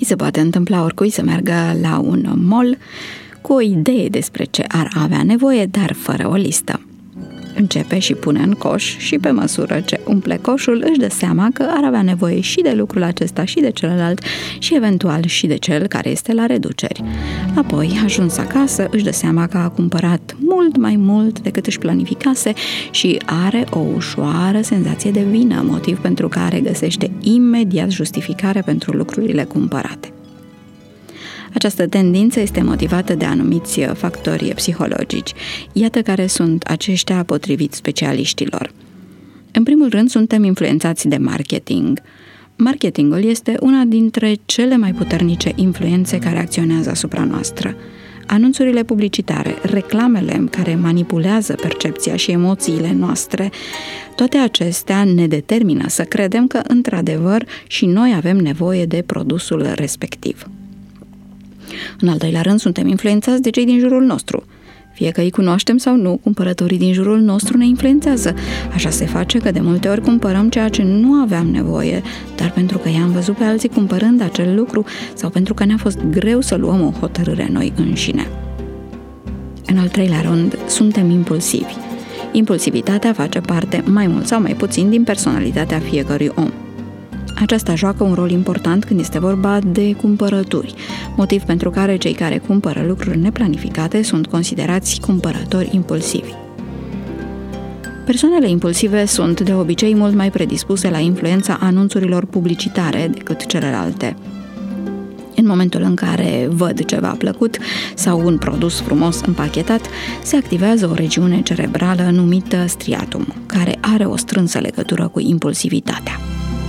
se poate întâmpla oricui să meargă la un mall cu o idee despre ce ar avea nevoie, dar fără o listă. Începe și pune în coș și pe măsură ce umple coșul își dă seama că ar avea nevoie și de lucrul acesta și de celălalt și eventual și de cel care este la reduceri. Apoi, ajuns acasă, își dă seama că a cumpărat mult mai mult decât își planificase și are o ușoară senzație de vină, motiv pentru care găsește imediat justificare pentru lucrurile cumpărate. Această tendință este motivată de anumiți factori psihologici. Iată care sunt aceștia potrivit specialiștilor. În primul rând, suntem influențați de marketing. Marketingul este una dintre cele mai puternice influențe care acționează asupra noastră. Anunțurile publicitare, reclamele care manipulează percepția și emoțiile noastre, toate acestea ne determină să credem că, într-adevăr, și noi avem nevoie de produsul respectiv. În al doilea rând, suntem influențați de cei din jurul nostru. Fie că îi cunoaștem sau nu, cumpărătorii din jurul nostru ne influențează. Așa se face că de multe ori cumpărăm ceea ce nu aveam nevoie, dar pentru că i-am văzut pe alții cumpărând acel lucru sau pentru că ne-a fost greu să luăm o hotărâre noi înșine. În al treilea rând, suntem impulsivi. Impulsivitatea face parte, mai mult sau mai puțin, din personalitatea fiecărui om. Aceasta joacă un rol important când este vorba de cumpărături, motiv pentru care cei care cumpără lucruri neplanificate sunt considerați cumpărători impulsivi. Persoanele impulsive sunt de obicei mult mai predispuse la influența anunțurilor publicitare decât celelalte. În momentul în care văd ceva plăcut sau un produs frumos împachetat, se activează o regiune cerebrală numită striatum, care are o strânsă legătură cu impulsivitatea.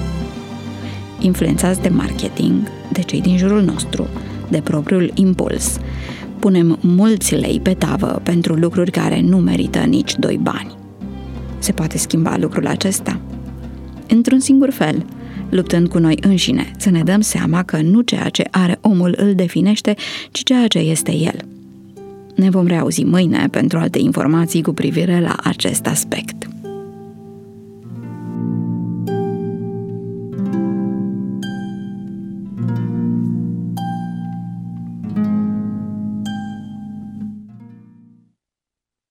Influențați de marketing, de cei din jurul nostru, de propriul impuls, punem mulți lei pe tavă pentru lucruri care nu merită nici 2 bani. Se poate schimba lucrul acesta? Într-un singur fel, luptând cu noi înșine, să ne dăm seama că nu ceea ce are omul îl definește, ci ceea ce este el. Ne vom reauzi mâine pentru alte informații cu privire la acest aspect.